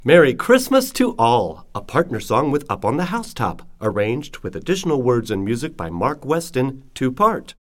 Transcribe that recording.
Merry Christmas to All, a partner song with Up on the Housetop, arranged with additional words and music by Mark Weston, two-part.